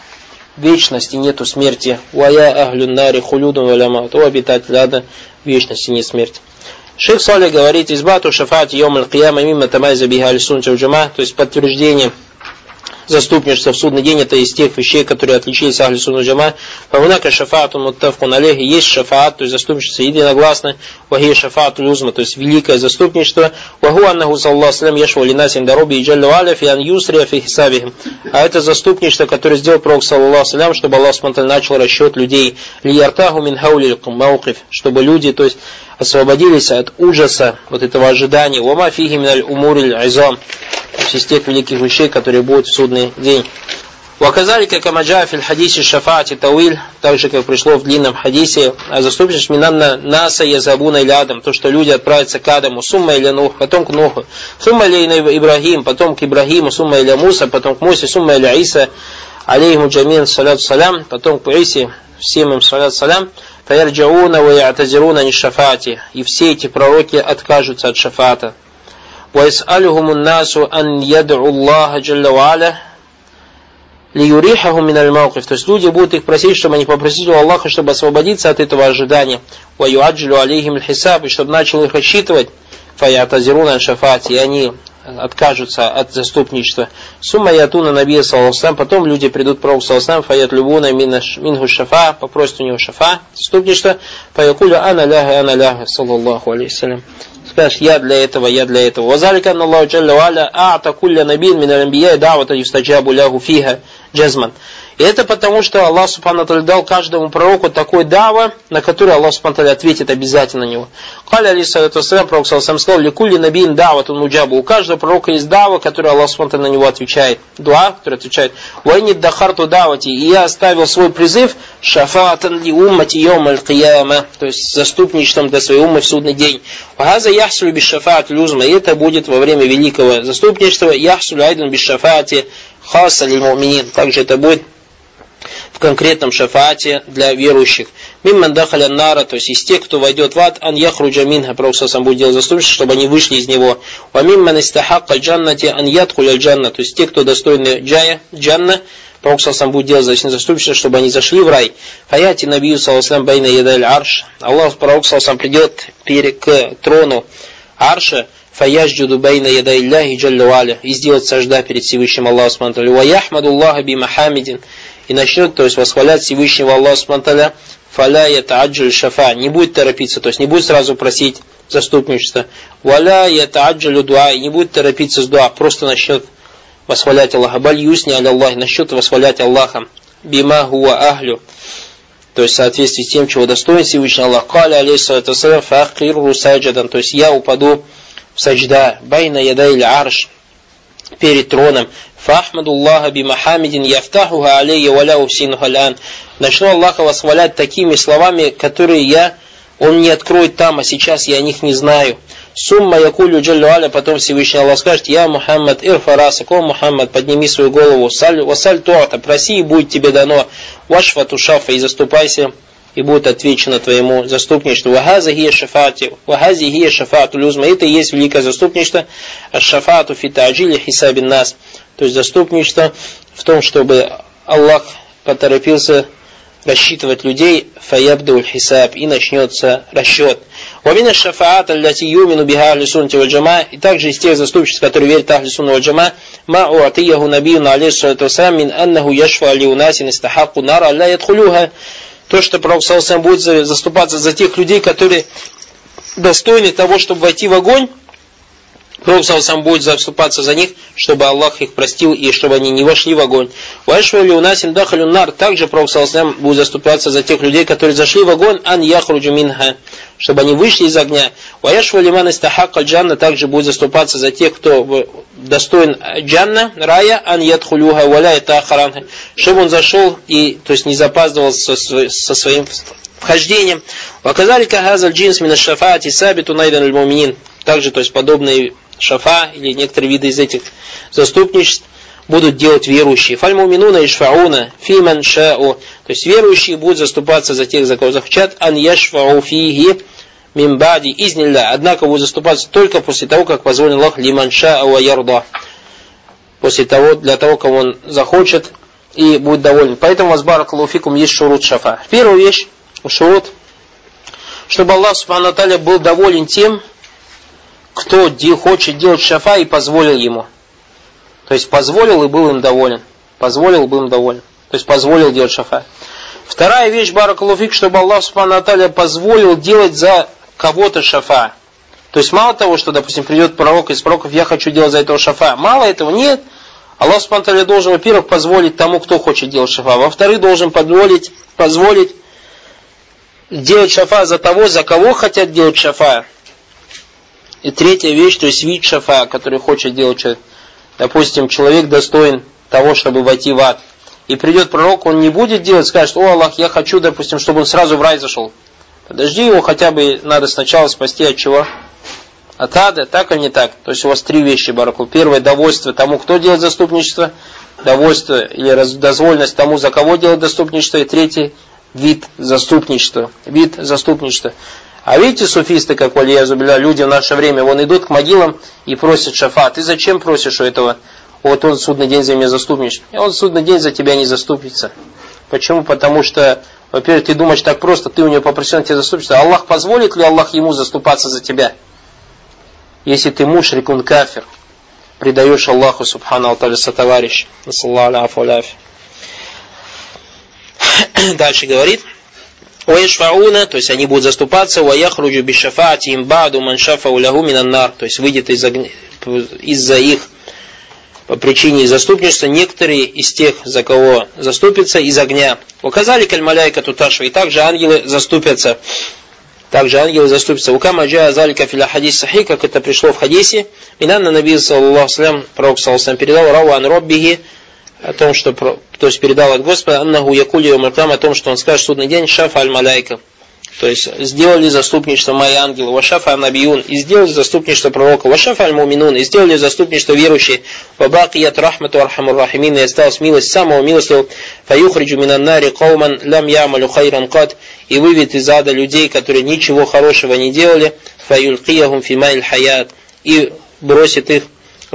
вечности нету смерти. Ва я ахлю нари хулюдун валя маут. О обитатель ада, вечности нет смерти. Шейх Салих говорит: избату шафати йом аль-кияма мимма тамайза биха аль-сунна валь-джамаа. То есть подтверждение заступничество в судный день — это из тех вещей, которые отличились ахли сунна валь-джамаа. Фаунака шафаату муттафкун алейх. Есть шафаат, то есть заступничество единогласно. Вахи шафаату узма, то есть великое заступничество. Ваху аннаху саллаллаху салям яшва линасин дароби и джалла валя фи ан юсрия фи хисабихим. А это заступничество, которое сделал пророк саллаллаху салям, чтобы Аллах спонтанно начал расчет людей. Ли яртаху мин хаули мауқиф, чтобы люди, то есть освободились от ужаса, вот этого ожидания. Вама фихи миналь умуриль айзам. Из тех великих вещей, которые будут в судный день. Уаказали, как амаджа фил хадисе шафаати тауиль, так же, как пришло в длинном хадисе, а заступничество минанна наса язабуна или адам, то, что люди отправятся к Адаму, сумма или Нух, потом к Нуху, сумма или Ибрахим, потом к Ибрахиму, сумма или Муса, потом к Мусе, сумма или Иса, алейхиму джамин салят салям, потом к Исе, всем им салят салям, фаярджауна ва я'тазируна ни шафаати, и все эти пророки откажутся от шафаата. وَيَسْأَلُهُمُ النَّاسُ أَنْ يَدْعُوا اللَّهَ جَلَّ وَعَلَى لِيُرِيحَهُمْ مِنَ الْمَوْقِفِ. То есть люди будут их просить, чтобы они попросили у Аллаха, чтобы освободиться от этого ожидания. وَيُعَجِّلُ عَلَيْهِمُ الْحِسَابِ, и чтобы начал их рассчитывать. فَيَعْتَزِرُونَ الشَّفَاعَةِ, и они откажутся от заступничества. Сумма ятуна набия саллаллаху, потом люди придут к пророку саллаллаху, фаят любуна минху шафа, попросят у него шафа, заступничество, фаякулю ана ляха, саллаллаху алейхиссалям. Скажешь: я для этого, я для этого. Вазалика анна Аллаху джалля ва аля а'та кулля набин мин аль-анбия да'вата юстаджабу лаху фиха джазман. И это потому, что Аллах субхану ва дал каждому пророку такой дава, на который Аллах субхану ва ответит обязательно на него. Каля алейхиссалату вассалям, пророк саллаллаху сказал: ликулли набин да'ватун муджабу. У каждого пророка есть дава, который Аллах субхану ва на него отвечает. Дуа, который отвечает: ва инни дахарту да'вати. И я оставил свой призыв шафаатан ли уммати йом аль-кияма, то есть заступничеством для своей уммы в судный день. Вахаза яхсулю биш шафаат люзма. И это будет во время великого заступничества. Яхсулю айдан биш шафаати хаса лиль муминин. Также это будет в конкретном шафаате для верующих. Мимман дахаля нара, то есть из тех, кто войдет в ад, ан яхруджа минха, пророк сам будет делать заступничество, чтобы они вышли из него. Ва мимман истахакка джаннати ан ядхуля джанна, то есть те, кто достойны джанна, пророк сам будет делать заступничество, чтобы они зашли в рай. Фаяти набию саллаллаху байна ядаль арш. Аллах, пророк сам придет к трону арша, фаяжджуду байна ядай Аллахи джалля валя, и сделать сажда перед Всевышним Аллаху субхану ва тааля. Ва яхмаду Аллаха би махамидин, и начнет, то есть восхвалять Всевышнего Аллаха субхану ва тааля. Фаля ятааджаль шафа, не будет торопиться, то есть не будет сразу просить заступничество. Валя ятааджалю дуа, и не будет торопиться с дуа, просто начнет восхвалять Аллаха. Баль юсни аля Аллахи, начнет восхвалять Аллаха. Бима хуа ахлю, то есть в соответствии с тем, чего достоин Всевышний Аллах. Каля алейхиссалату вассалям фаахкиру саджадан, то есть я упаду в саджда, байна ядайль арш, перед троном. Фахмаду Аллаха би махамидин яфтахуха алейя валя уфсинуха лян. Начну Аллаха восхвалять такими словами, которые Он не откроет там, а сейчас я о них не знаю. Сумма якулю джаллю аля, потом Всевышний Аллах скажет: я Мухаммад ирфарасак, о Мухаммад, подними свою голову, васаль туата, проси, и будет тебе дано, вашфа тушафа, и заступайся, и будет отвечено твоему заступничеству. Вахази гия шафаату люзма, это и есть великое заступничество, аш-шафаату фи та'джили хисабин нас, то есть заступничество в том, чтобы Аллах поторопился рассчитывать людей, фаябдуль хисаб, и начнется расчет. Вамина шафаат аллати юмину биха ахли суннати валь джамаа, и также из тех заступничеств, которые верят ахли сунна валь джамаа, ма уатияху набиюн алейхиссалату вассалям мин аннаху яшфа ли унасин истахакку нара ля ядхулюха. То, что Пророк саллаллаху алейхи ва саллям будет заступаться за тех людей, которые достойны того, чтобы войти в огонь. Пророк саллаллаху алейхи ва саллям будет заступаться за них, чтобы Аллах их простил и чтобы они не вошли в огонь. Вайшва ли унасин дахалюн нар. Также Пророк саллаллаху алейхи ва саллям будет заступаться за тех людей, которые зашли в огонь, ан яхруджу минха, чтобы они вышли из огня. Ваяшва лиман истахакка джанна. Также будет заступаться за тех, кто достоин джанна, рая, ан ядхулюха валя итахаранха, чтобы он зашел и, то есть, не запаздывал со своим вхождением. Ваказалика хазаль джинс мина шафаати сабиту найдан аль-муминин. Также, то есть, подобные шафа или некоторые виды из этих заступничеств будут делать верующие. Фальмуминуна ишфауна фиман шау. То есть верующие будут заступаться за тех, за кого захотят. Ан яшфау фиги мимбади изнилля. Однако будут заступаться только после того, как позволит Аллах лиман шау ярда. После того, для того, кого он захочет и будет доволен. Поэтому вазбаракаллаху фикум есть шурут шафа. Первая вещь, шурут, чтобы Аллах субхану ва тааля был доволен тем, кто хочет делать шафа и позволил ему. То есть позволил и был им доволен. Позволил, был им доволен. То есть позволил делать шафа. Вторая вещь, баракаллаху фик, чтобы Аллах субхану ва тааля позволил делать за кого-то шафа. То есть мало того, что, допустим, придет пророк из пророков, я хочу делать за этого шафа. Мало этого, нет. Аллах субхану ва тааля должен, во-первых, позволить тому, кто хочет делать шафа. Во-вторых, должен позволить делать шафа за того, за кого хотят делать шафа. И третья вещь, то есть вид шафа, который хочет делать человек. Допустим, человек достоин того, чтобы войти в ад. И придет пророк, он не будет делать, скажет: о Аллах, я хочу, допустим, чтобы он сразу в рай зашел. Подожди его, хотя бы надо сначала спасти от чего? От ада, так или не так? То есть у вас три вещи, баракул. Первое, довольство тому, кто делает заступничество. Довольство или дозволенность тому, за кого делает заступничество. И третий, вид заступничества. Вид заступничества. А видите, суфисты, как валиязубилля, люди в наше время, вон идут к могилам и просят шафа. Ты зачем просишь у этого? Вот он в судный день за меня заступничает. И он в судный день за тебя не заступится. Почему? Потому что, во-первых, ты думаешь так просто, ты у него попросил, он тебе заступится. Аллах позволит ли Аллах ему заступаться за тебя? Если ты мушрик, он кафир, предаешь Аллаху субхану алталя сотоварищ. Дальше говорит. Уяшфауна, то есть они будут заступаться, ваяхруджу бишафати имбаду маншафау лягу минаннар, то есть выйдет из-за их по причине заступничества некоторые из тех, за кого заступятся, из огня. Указали кальмаляйка туташва, и также ангелы заступятся. Укама джа азалика филя хадис сахи, как это пришло в хадисе. Минанна наби саллаллаху алейхи ва саллям, пророк саллаллаху алейхи ва саллям передал рауан роббихи, о том, что, то есть передал от Господа, аннаху якули умартам, о том, что он скажет в судный день, шафа аль-маляйка. То есть сделали заступничество мои ангелы, вашафа аль-набиюн, и сделали заступничество пророка, вашафа аль-муминун, и сделали заступничество верующие, вабакият рахмату архамур рахимин, и осталась милость самого милостивого, фаюхриджу минаннари кауман лям ямалю хайран кад, и выведет из ада людей, которые ничего хорошего не делали, фаюлькияхум фимайль хаят, и бросит их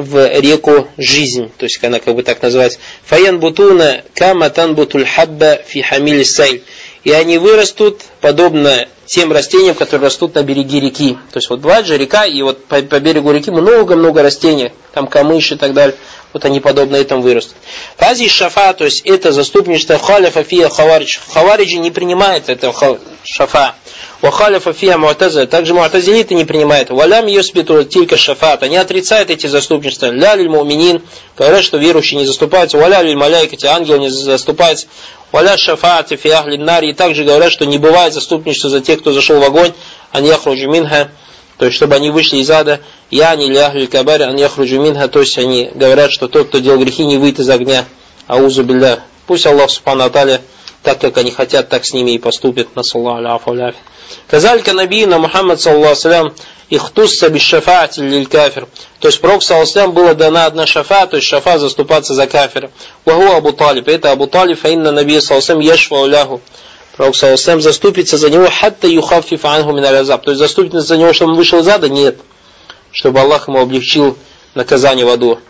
в реку жизнь, то есть она как бы так называется. Фаян бутуна кама танбутуль хабба фи хамиль сайль. И они вырастут подобно тем растениям, которые растут на береге реки. То есть вот бывает же река, и вот по берегу реки много-много растений, там камыши и так далее. Вот они подобно этому вырастут. Фази шафа, то есть это заступничество, халяфа фия хаваридж. Хавариджи не принимают этого шафа. Вахаляфа фия муатазиль. Также муатазилиты не принимают. Валям юсбиту тилька шафат. Они отрицают эти заступничества. Ля лиль муминин. Говорят, что верующие не заступаются. Валя лиль маляйкати. Ангелы не заступаются. Валя шафаати фи ахли нари. И также говорят, что не бывает заступничества за тех, кто зашел в огонь. Ан яхруджу минха. То есть, чтобы они вышли из ада. Яни ли ахли кабари ан яхруджу минха. То есть, они говорят, что тот, кто делал грехи, не выйдет из огня. Аузу билля. Пусть Аллах субхану ва тааля, так как они хотят, так с ними и поступит. Насаллаху аляфу аляфи. Казалька набийна Мухаммад саллаллаху алейхи ва саллям ихтусса бишшафаати лиль кафир. То есть пророк саллаллаху алейхи ва саллям была дана одна шафа, то есть шафа заступаться за кафира. Ваху Абу Талиб. Это Абу Талиб, фаинна набия саллаллаху алейхи ва саллям яшфау лягу. Пророк саллаллаху алейхи ва саллям заступится за него хатта юхаффиф анху мин аль-азаб. То есть заступится за него, чтобы он вышел из ада? Нет. Чтобы Аллах ему облегчил наказание в аду.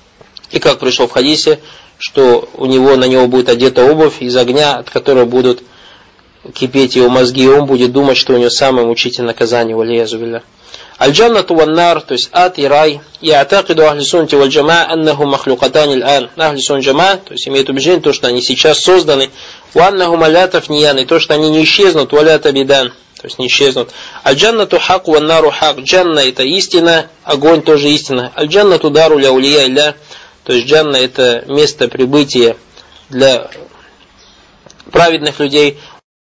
И как пришло в хадисе, что на него будет одета обувь из огня, от которой будут кипеть его мозги, и он будет думать, что у него самое мучительное наказание, валиязу билля. Аль-джаннату ван-нар, то есть ад и рай. Я'такиду ахли суннати валь джамаа аннаху махлукатани аль-ан. Ахли суннат джамаа, то есть имеют убеждение, то, что они сейчас созданы. Ва аннаху ля тафниян, и то, что они не исчезнут, ва ля табидан, то есть не исчезнут. Аль-джаннату хак ван-нару хак. Джанна это истина, огонь тоже истина. Аль-джаннату дару ля улия илля, то есть джанна это место прибытия для праведных людей.